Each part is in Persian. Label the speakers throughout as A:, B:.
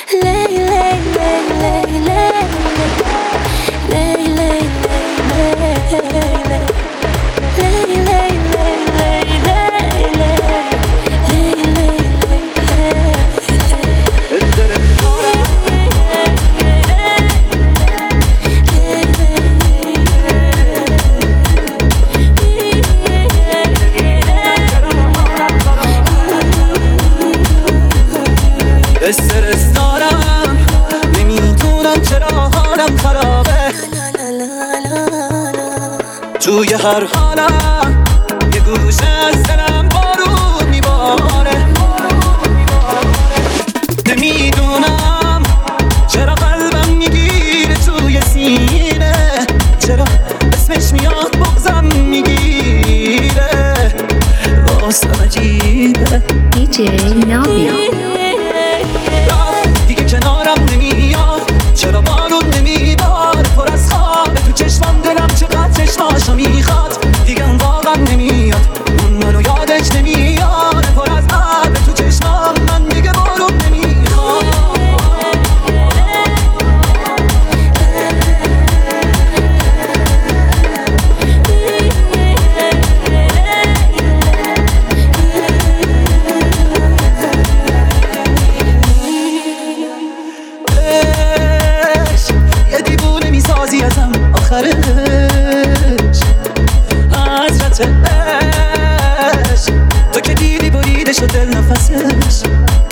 A: استرس دارم نمیدونم چرا حالم خرابه توی هر حالم یه گوشه از دلم بارون میباره نمیدونم چرا قلبم میگیره توی سینه چرا اسمش میاد بغزم میگیره واسم عجیبه
B: DJ Nobio
A: دیگه کنارم نمیاد چرا بارون نمیبار پر از خواب تو چشمم دلم چقدر چشماشو میخواد دیگه اون واقعا نمیاد اون منو یادش نمیاد پر از آب تو چشمام من دیگه بارون نمیخواد یه دیوونه میسازی ازم آخرش حضرت عشق تو که دیدی بریده شد دل نفسش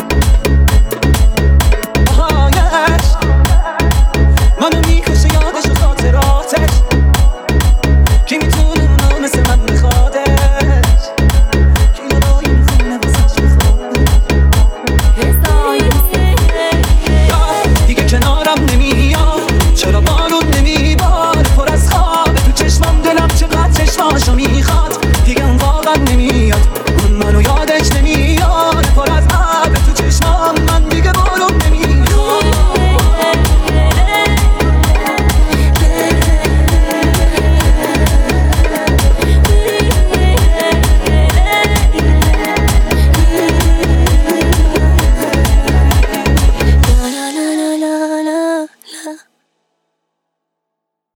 A: آهایش منو میکشه یادش و خاطراتش کی میتونه اونو مثل من میخوادش کی نداری میزنه بسش میخواد دیگه کنارم نمیاد چرا بارون نمیبار پر از خواب تو چشمم دلم چقدر چشماشو